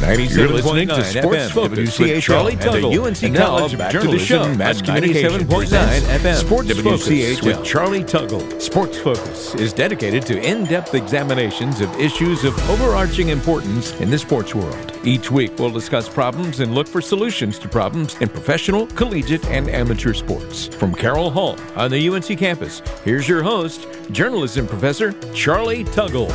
You're listening to Sports Focus with Charlie Tuggle, and the UNC College of Mass Communication 97.9 FM. Sports Focus with Charlie Tuggle. Sports Focus is dedicated to in-depth examinations of issues of overarching importance in the sports world. Each week, we'll discuss problems and look for solutions to problems in professional, collegiate, and amateur sports. From Carroll Hall on the UNC campus, here's your host, journalism professor Charlie Tuggle.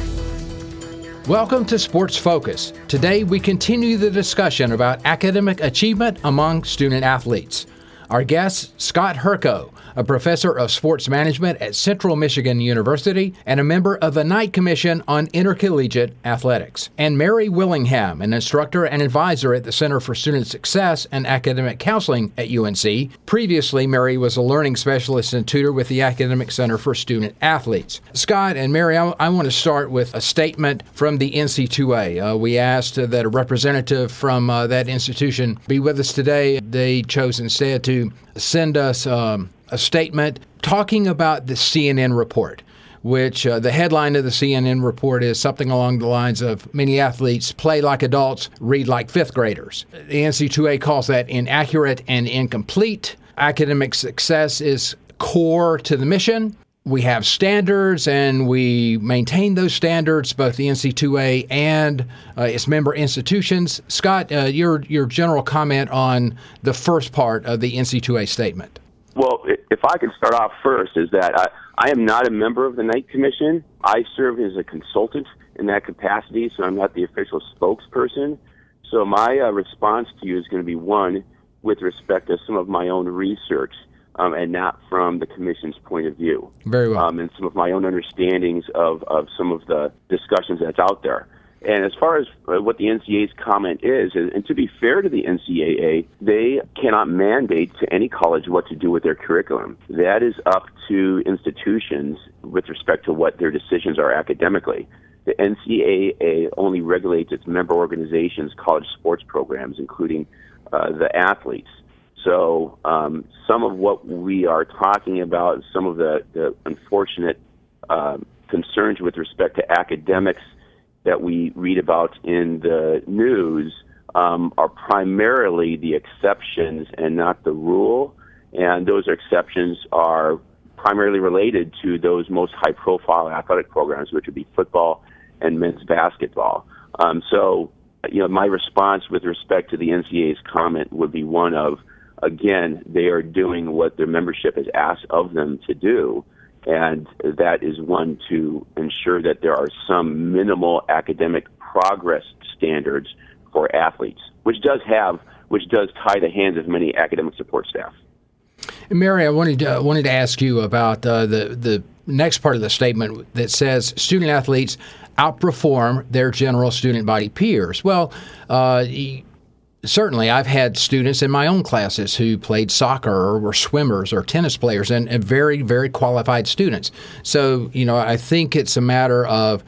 Welcome to Sports Focus. Today we continue the discussion about academic achievement among student athletes. Our guest, Scott Herco, a professor of sports management at Central Michigan University and a member of the Knight Commission on Intercollegiate Athletics, and Mary Willingham, an instructor and advisor at the Center for Student Success and Academic Counseling at UNC. Previously, Mary was a learning specialist and tutor with the Academic Center for Student Athletes. Scott and Mary, I want to start with a statement from the NC2A. We asked that a representative from that institution be with us today. They chose instead to send us a statement talking about the CNN report, which the headline of the CNN report is something along the lines of many athletes play like adults, read like fifth graders. The NC2A calls that inaccurate and incomplete. Academic success is core to the mission. We have standards, and we maintain those standards, both the NC2A and its member institutions. Scott, your general comment on the first part of the NC2A statement. Well, if I could start off first, is that I am not a member of the Knight Commission. I serve as a consultant in that capacity, so I'm not the official spokesperson. So my response to you is going to be one with respect to some of my own research, and not from the Commission's point of view. Very well. And some of my own understandings of some of the discussions that's out there. And as far as what the NCAA's comment is, and to be fair to the NCAA, they cannot mandate to any college what to do with their curriculum. That is up to institutions with respect to what their decisions are academically. The NCAA only regulates its member organizations' college sports programs, including the athletes. So some of what we are talking about, some of the unfortunate concerns with respect to academics that we read about in the news are primarily the exceptions and not the rule. And those exceptions are primarily related to those most high-profile athletic programs, which would be football and men's basketball. So, my response with respect to the NCAA's comment would be one of, again, they are doing what their membership has asked of them to do. And that is one to ensure that there are some minimal academic progress standards for athletes, which does tie the hands of many academic support staff. Mary, I wanted to ask you about the next part of the statement that says student athletes outperform their general student body peers. Well, certainly, I've had students in my own classes who played soccer or were swimmers or tennis players, and very, very qualified students. So, I think it's a matter of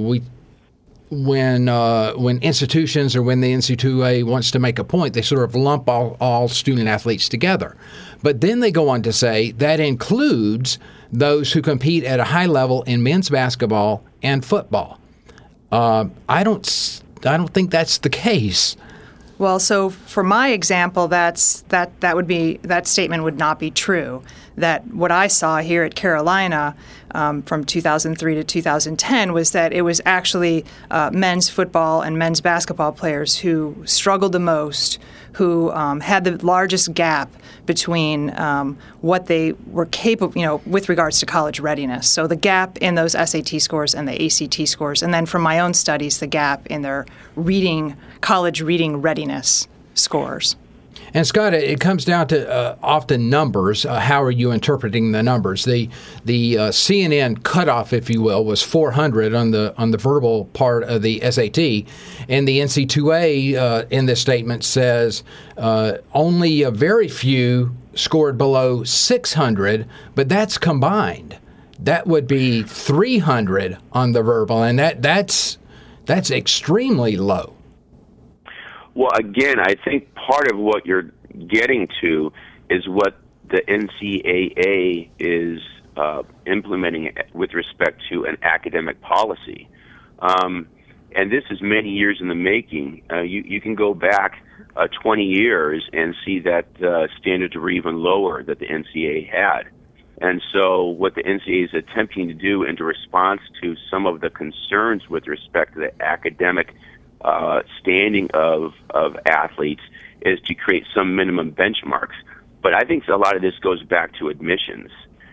when institutions or when the NC2A wants to make a point, they sort of lump all student athletes together. But then they go on to say that includes those who compete at a high level in men's basketball and football. I don't think that's the case. Well, so for my example, that statement would not be true. That what I saw here at Carolina from 2003 to 2010 was that it was actually men's football and men's basketball players who struggled the most, who had the largest gap between what they were capable, with regards to college readiness. So the gap in those SAT scores and the ACT scores, and then from my own studies, the gap in their college reading readiness scores. And Scott, it comes down to often numbers. How are you interpreting the numbers? The CNN cutoff, if you will, was 400 on the verbal part of the SAT, and the NC2A in this statement says only a very few scored below 600, but that's combined. That would be 300 on the verbal, and that's extremely low. Well, again, I think part of what you're getting to is what the NCAA is implementing with respect to an academic policy. And this is many years in the making. You can go back 20 years and see that standards were even lower that the NCAA had. And so what the NCAA is attempting to do in response to some of the concerns with respect to the academic standing of athletes is to create some minimum benchmarks. But I think a lot of this goes back to admissions.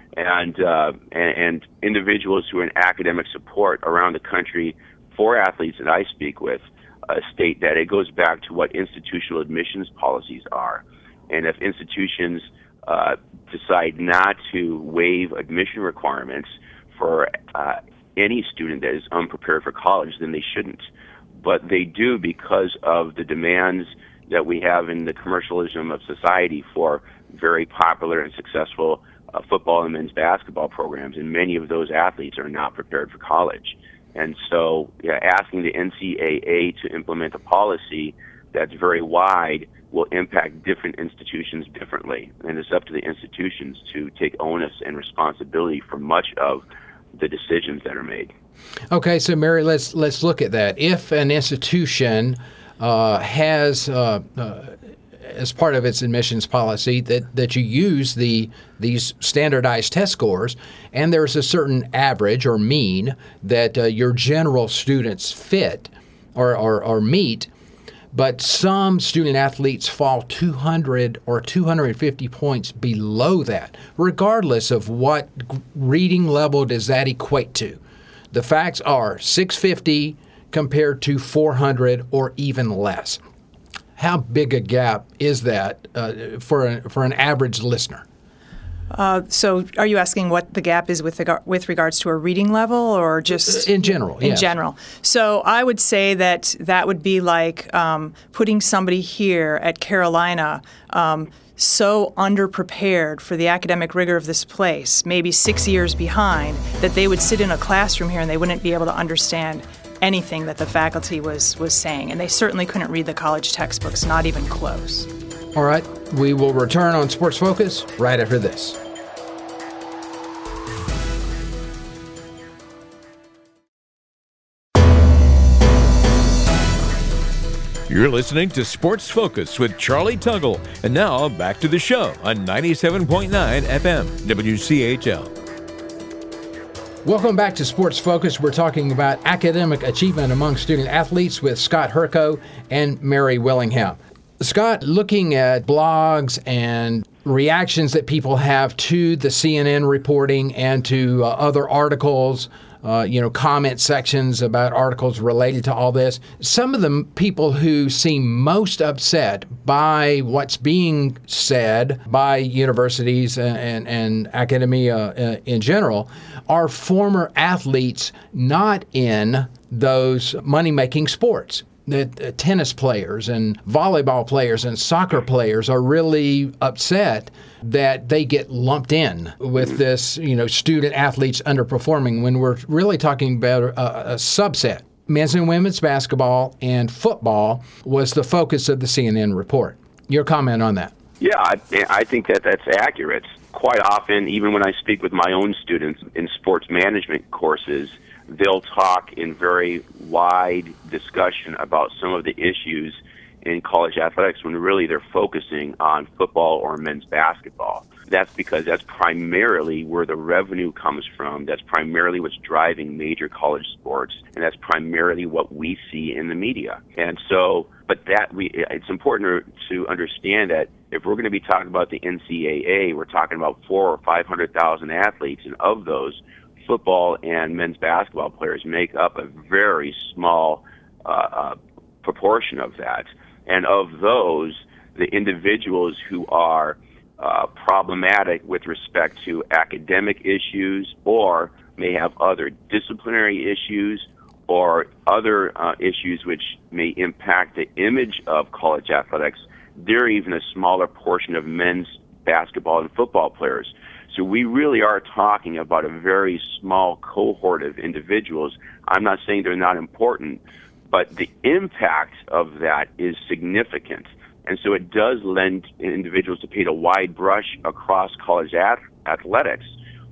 And individuals who are in academic support around the country for athletes that I speak with state that it goes back to what institutional admissions policies are. And if institutions decide not to waive admission requirements for any student that is unprepared for college, then they shouldn't. But they do because of the demands that we have in the commercialism of society for very popular and successful football and men's basketball programs, and many of those athletes are not prepared for college. And so asking the NCAA to implement a policy that's very wide will impact different institutions differently. And it's up to the institutions to take onus and responsibility for much of the decisions that are made. Okay, so Mary, let's look at that. If an institution has as part of its admissions policy that you use these standardized test scores, and there's a certain average or mean that your general students fit or meet, but some student athletes fall 200 or 250 points below that, regardless of what reading level does that equate to. The facts are 650 compared to 400 or even less. How big a gap is that for an average listener? So are you asking what the gap is with regards to a reading level, or just in general? In yes. general. So I would say that would be like putting somebody here at Carolina so underprepared for the academic rigor of this place, maybe 6 years behind, that they would sit in a classroom here and they wouldn't be able to understand anything that the faculty was saying. And they certainly couldn't read the college textbooks, not even close. All right, we will return on Sports Focus right after this. You're listening to Sports Focus with Charlie Tuggle. And now, back to the show on 97.9 FM, WCHL. Welcome back to Sports Focus. We're talking about academic achievement among student athletes with Scott Herco and Mary Willingham. Scott, looking at blogs and reactions that people have to the CNN reporting and to other articles, comment sections about articles related to all this, some of the people who seem most upset by what's being said by universities and academia in general are former athletes not in those money-making sports. That tennis players and volleyball players and soccer players are really upset that they get lumped in with this, student athletes underperforming when we're really talking about a subset. Men's and women's basketball and football was the focus of the CNN report. Your comment on that? Yeah, I think that's accurate. Quite often, even when I speak with my own students in sports management courses, they'll talk in very wide discussion about some of the issues in college athletics when really they're focusing on football or men's basketball. That's because that's primarily where the revenue comes from. That's primarily what's driving major college sports, and that's primarily what we see in the media. And so, it's important to understand that if we're going to be talking about the NCAA, we're talking about 400,000 or 500,000 athletes, and of those, football and men's basketball players make up a very small proportion of that. And of those, the individuals who are problematic with respect to academic issues or may have other disciplinary issues or other issues which may impact the image of college athletics, they're even a smaller portion of men's basketball and football players. So we really are talking about a very small cohort of individuals. I'm not saying they're not important, but the impact of that is significant. And so it does lend individuals to paint a wide brush across college athletics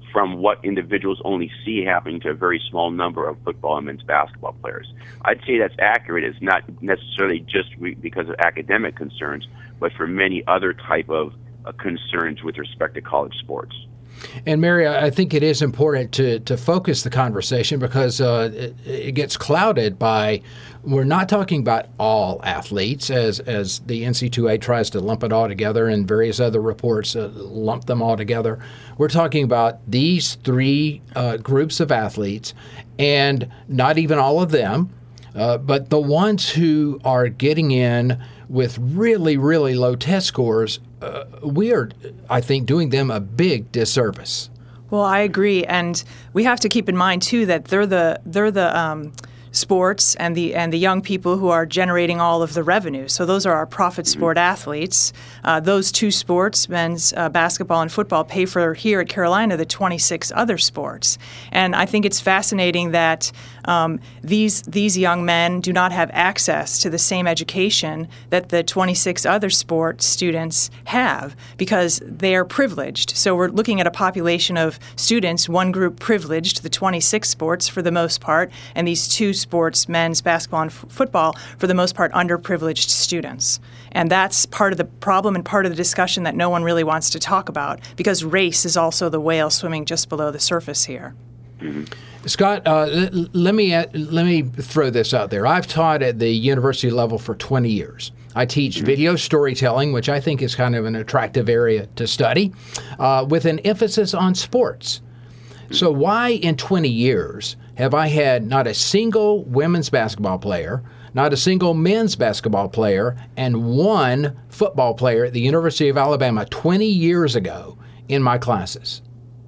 from what individuals only see happening to a very small number of football and men's basketball players. I'd say that's accurate. It's not necessarily just because of academic concerns, but for many other type of concerns with respect to college sports. And Mary, I think it is important to focus the conversation because it gets clouded by, we're not talking about all athletes as the NC2A tries to lump it all together, and various other reports lump them all together. We're talking about these three groups of athletes, and not even all of them, but the ones who are getting in with really, really low test scores, we are, I think, doing them a big disservice. Well, I agree, and we have to keep in mind too that they're the sports and the young people who are generating all of the revenue. So those are our profit sport athletes. Those two sports, men's basketball and football, pay for here at Carolina the 26 other sports. And I think it's fascinating that these young men do not have access to the same education that the 26 other sport students have because they are privileged. So we're looking at a population of students, one group privileged, the 26 sports for the most part, and these two sports, men's basketball and football, for the most part, underprivileged students. And that's part of the problem and part of the discussion that no one really wants to talk about because race is also the whale swimming just below the surface here. Mm-hmm. Scott, let me throw this out there. I've taught at the university level for 20 years. I teach video storytelling, which I think is kind of an attractive area to study, with an emphasis on sports. So why in 20 years have I had not a single women's basketball player, not a single men's basketball player, and one football player at the University of Alabama 20 years ago in my classes?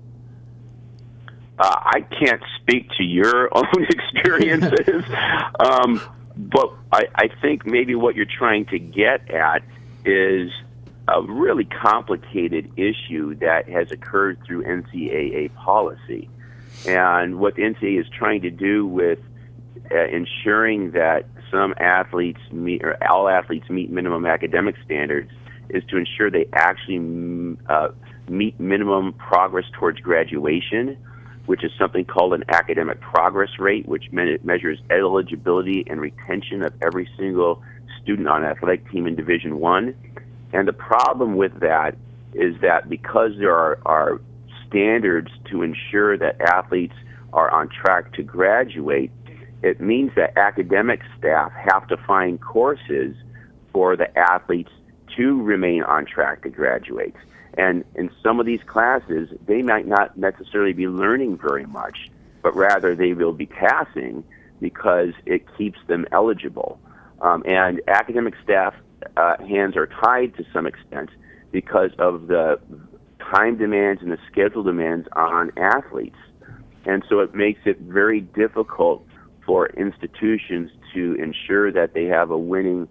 I can't speak to your own experiences, but I think maybe what you're trying to get at is a really complicated issue that has occurred through NCAA policy. And what the NCAA is trying to do with ensuring that some athletes meet, or all athletes meet minimum academic standards, is to ensure they actually meet minimum progress towards graduation, which is something called an academic progress rate, which measures eligibility and retention of every single student on an athletic team in Division I. And the problem with that is that because there are standards to ensure that athletes are on track to graduate, it means that academic staff have to find courses for the athletes to remain on track to graduate. And in some of these classes, they might not necessarily be learning very much, but rather they will be passing because it keeps them eligible. And academic staff hands are tied to some extent because of the time demands and the schedule demands on athletes. And so it makes it very difficult for institutions to ensure that they have a winning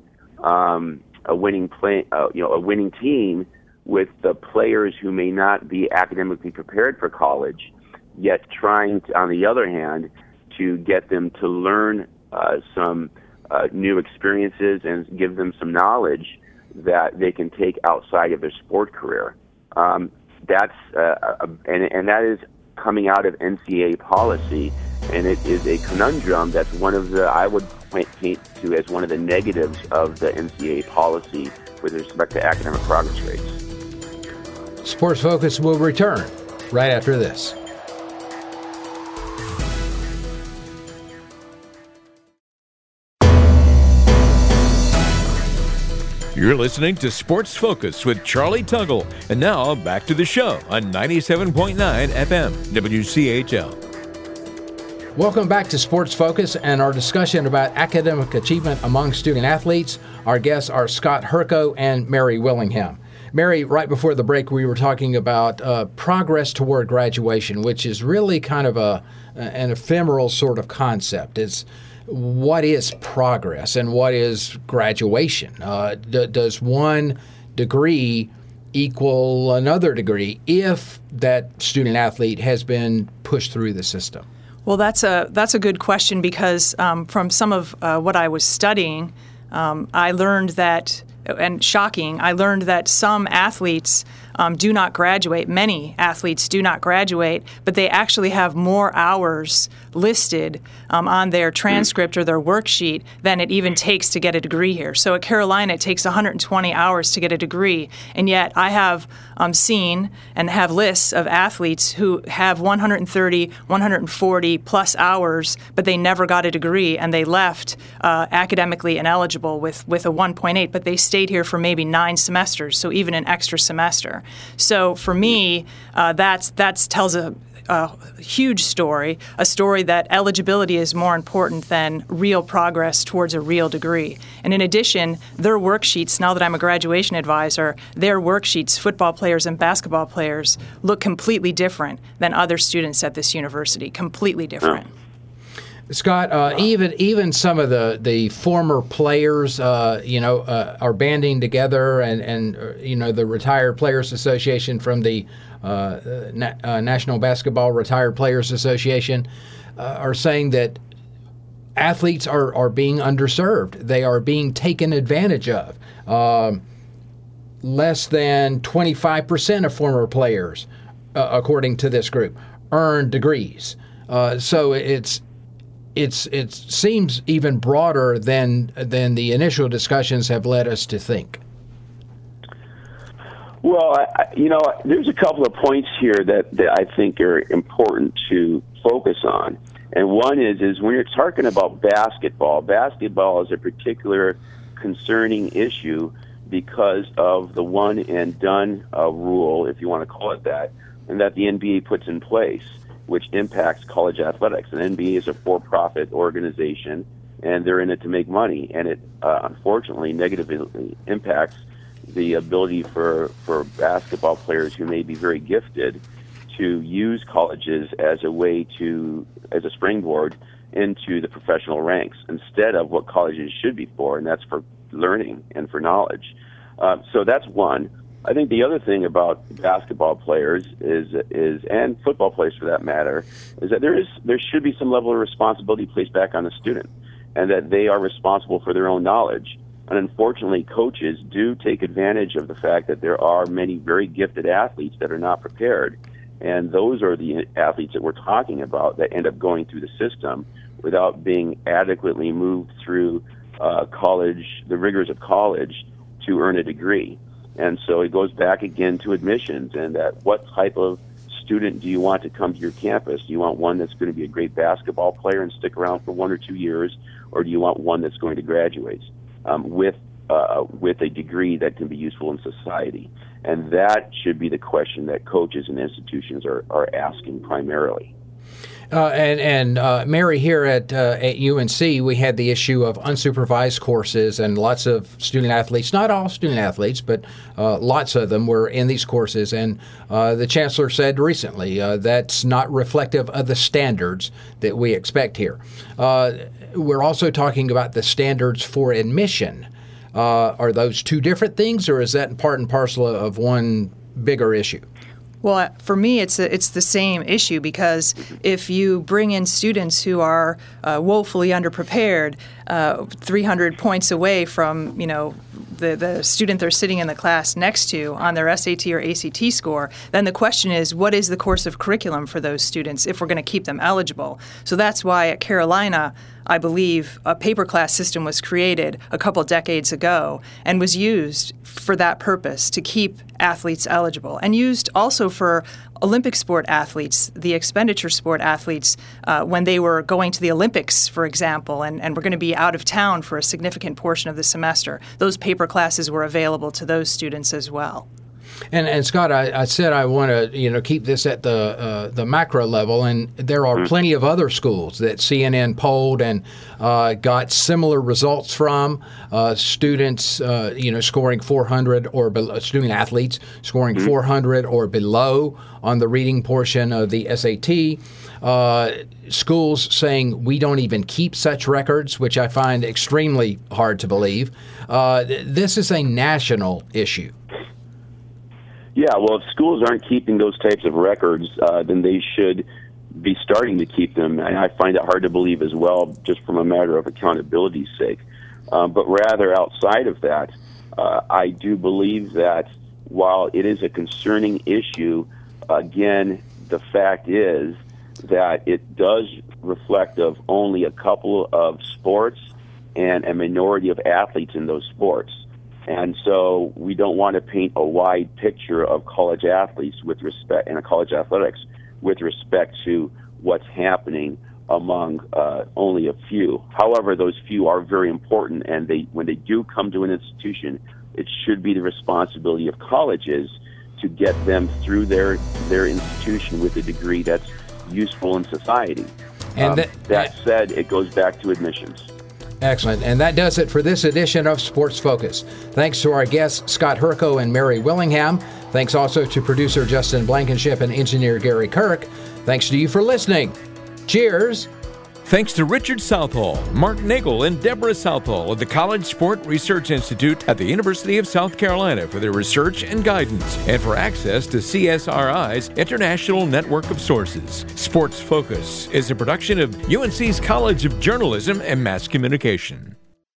team with the players who may not be academically prepared for college, yet trying to, on the other hand, to get them to learn some new experiences and give them some knowledge that they can take outside of their sport career. And that is coming out of NCAA policy, and it is a conundrum that's one of the, I would paint to as one of the negatives of the NCAA policy with respect to academic progress rates. Sports Focus will return right after this. You're listening to Sports Focus with Charlie Tuggle. And now back to the show on 97.9 FM WCHL. Welcome back to Sports Focus and our discussion about academic achievement among student athletes. Our guests are Scott Herco and Mary Willingham. Mary, right before the break, we were talking about progress toward graduation, which is really kind of an ephemeral sort of concept. It's what is progress and what is graduation? Does one degree equal another degree if that student athlete has been pushed through the system? Well, that's a good question because from some of what I was studying, I learned that, and shocking, I learned that some athletes do not graduate. Many athletes do not graduate, but they actually have more hours listed on their transcript or their worksheet than it even takes to get a degree here. So at Carolina, it takes 120 hours to get a degree, and yet I have seen and have lists of athletes who have 130, 140 plus hours, but they never got a degree, and they left academically ineligible with a 1.8, but they stayed here for maybe 9 semesters, so even an extra semester. So for me, that tells a huge story, a story that eligibility is more important than real progress towards a real degree. And in addition, their worksheets, now that I'm a graduation advisor, their worksheets, football players and basketball players, look completely different than other students at this university, completely different. Scott, even some of the former players, are banding together, and the Retired Players Association from the National Basketball Retired Players Association are saying that athletes are being underserved. They are being taken advantage of. Less than 25% of former players, according to this group, earn degrees. So it seems even broader than the initial discussions have led us to think. Well, there's a couple of points here that I think are important to focus on. And one is when you're talking about basketball is a particular concerning issue because of the one and done rule, if you want to call it that, and that the NBA puts in place, which impacts college athletics. And NBA is a for-profit organization, and they're in it to make money. And it, unfortunately, negatively impacts the ability for basketball players who may be very gifted to use colleges as a springboard into the professional ranks instead of what colleges should be for, and that's for learning and for knowledge. So that's one. I think the other thing about basketball players is and football players for that matter, is that there should be some level of responsibility placed back on the student, and that they are responsible for their own knowledge. And unfortunately, coaches do take advantage of the fact that there are many very gifted athletes that are not prepared, and those are the athletes that we're talking about that end up going through the system without being adequately moved through college, the rigors of college, to earn a degree. And so it goes back again to admissions, and that what type of student do you want to come to your campus? Do you want one that's going to be a great basketball player and stick around for 1 or 2 years, or do you want one that's going to graduate with a degree that can be useful in society? And that should be the question that coaches and institutions are asking primarily. Mary, here at UNC, we had the issue of unsupervised courses, and lots of student athletes, not all student athletes, but lots of them were in these courses. And the chancellor said recently that's not reflective of the standards that we expect here. We're also talking about the standards for admission. Are those two different things, or is that part and parcel of one bigger issue? Well, for me, it's the same issue, because if you bring in students who are woefully underprepared, 300 points away from the student they're sitting in the class next to on their SAT or ACT score, then the question is, what is the course of curriculum for those students if we're going to keep them eligible? So that's why at Carolina, I believe a paper class system was created a couple decades ago and was used for that purpose, to keep athletes eligible, and used also for Olympic sport athletes, the expenditure sport athletes, when they were going to the Olympics, for example, and were going to be out of town for a significant portion of the semester. Those paper classes were available to those students as well. And Scott, I said I want to keep this at the macro level, and there are plenty of other schools that CNN polled and got similar results from. Students, scoring 400 or below, student athletes scoring 400 or below on the reading portion of the SAT. Schools saying we don't even keep such records, which I find extremely hard to believe. This is a national issue. Yeah, well, if schools aren't keeping those types of records, then they should be starting to keep them. And I find it hard to believe as well, just from a matter of accountability's sake. But rather outside of that, I do believe that while it is a concerning issue, again, the fact is that it does reflect of only a couple of sports and a minority of athletes in those sports. And so we don't want to paint a wide picture of college athletes with respect, and college athletics with respect to what's happening among only a few. However, those few are very important, and when they do come to an institution, it should be the responsibility of colleges to get them through their institution with a degree that's useful in society. And that said, it goes back to admissions. Excellent. And that does it for this edition of Sports Focus. Thanks to our guests, Scott Herco and Mary Willingham. Thanks also to producer Justin Blankenship and engineer Gary Kirk. Thanks to you for listening. Cheers. Thanks to Richard Southall, Mark Nagel, and Deborah Southall of the College Sport Research Institute at the University of South Carolina for their research and guidance, and for access to CSRI's international network of sources. Sports Focus is a production of UNC's College of Journalism and Mass Communication.